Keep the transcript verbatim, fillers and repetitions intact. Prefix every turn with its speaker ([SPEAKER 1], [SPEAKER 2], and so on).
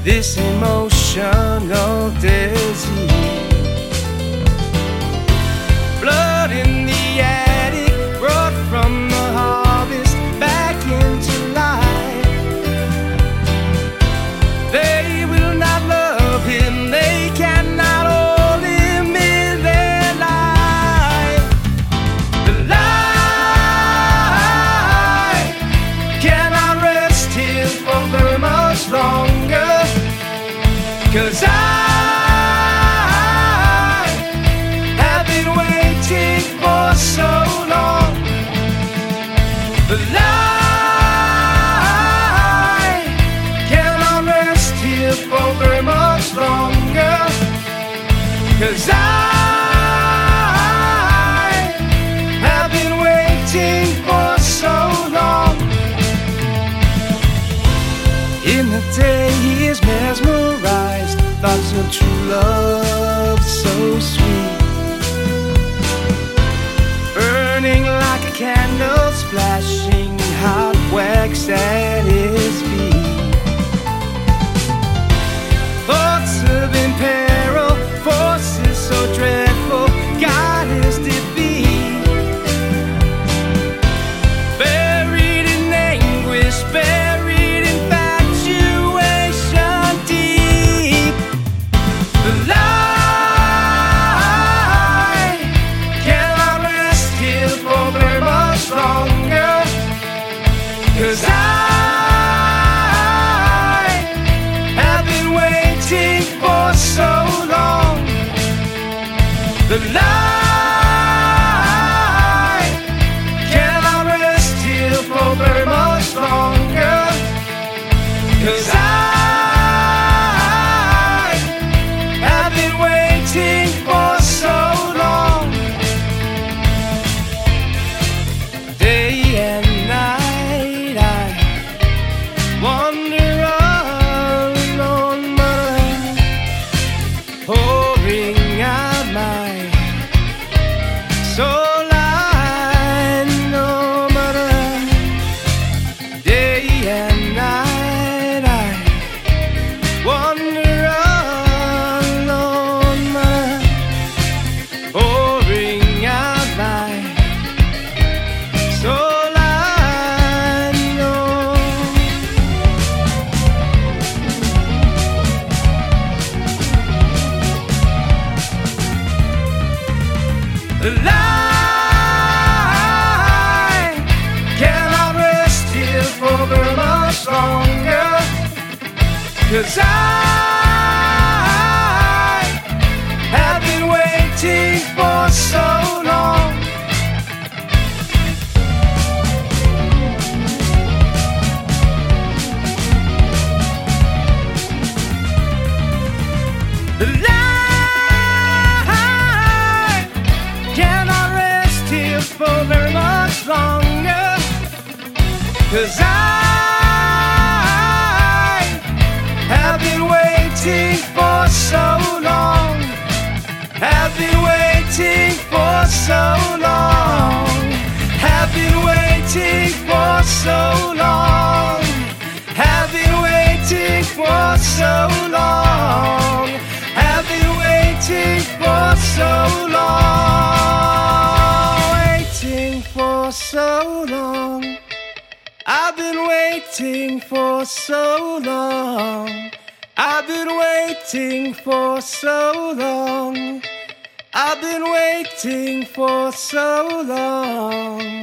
[SPEAKER 1] this emotional disease. Blood in the attic, brought from the harvest back into life. They will not love him, they cannot hold him in their life. The light cannot rest here for very much longer, 'cause I have been waiting for so long. The light cannot rest here for very much longer, 'cause I have been waiting for so long. In the day he is mesmerized, thoughts of true love so sweet, burning like a candle, splashing hot wax at his feet. Thoughts of in peril, forces so dreadful, God is defeat. Buried in anguish, buried in infatuation deep. The light cannot rest here for very much longer, 'cause I have been waiting for so long. The light cannot rest here for very much longer, 'cause I have been waiting for so long. Day and night I wander alone, but pouring out my soul. I know, but day and night I wander alone, but pouring out my soul. I know. The light cannot rest here for very much longer, 'cause I have been waiting for so long. The light cannot rest here for very much longer, 'cause I have been waiting for so long. Have been waiting for so long. Have been waiting for so long. Have been waiting for so long. Have been waiting for so long. Waiting for so long. I've been waiting for so long. I've been waiting for so long. I've been waiting for so long.